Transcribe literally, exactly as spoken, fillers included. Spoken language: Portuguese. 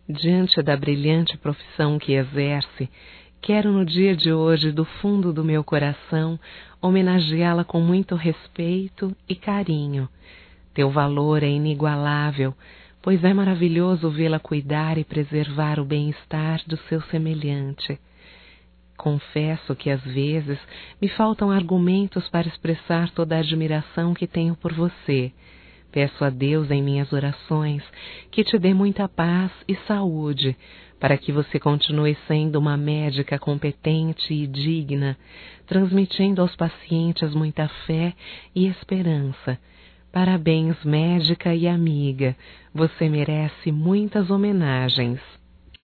Diante da brilhante profissão que exerce, quero no dia de hoje, do fundo do meu coração, homenageá-la com muito respeito e carinho. Teu valor é inigualável, pois é maravilhoso vê-la cuidar e preservar o bem-estar do seu semelhante. Confesso que às vezes me faltam argumentos para expressar toda a admiração que tenho por você. Peço a Deus em minhas orações que te dê muita paz e saúde, para que você continue sendo uma médica competente e digna, transmitindo aos pacientes muita fé e esperança. Parabéns, médica e amiga, você merece muitas homenagens.